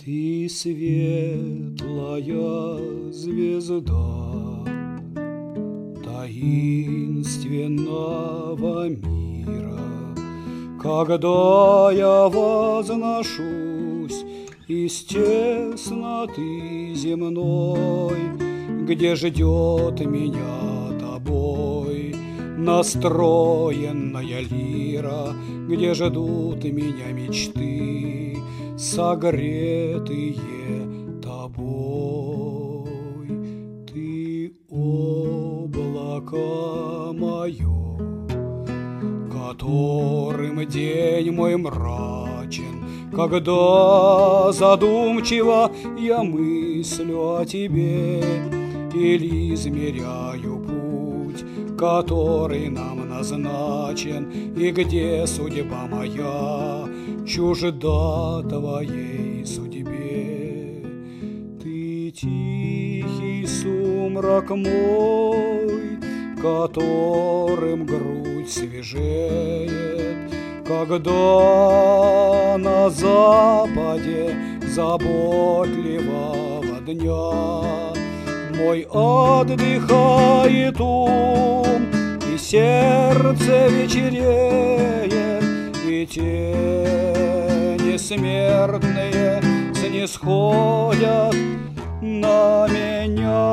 Ты светлая звезда таинственного мира, когда я возношусь из тесноты земной, где ждет меня тобой настроенная лира, где ждут меня мечты, согретые тобой. Ты облако мое, которым день мой мрачен, когда задумчиво я мыслю о тебе или измеряю путь, который нам назначен, и где судьба моя чужда твоей судьбе. Ты тихий сумрак мой, которым грудь свежеет, когда на западе заботливого дня мой отдыхает ум, и сердце вечереет, и тени смертные снисходят на меня.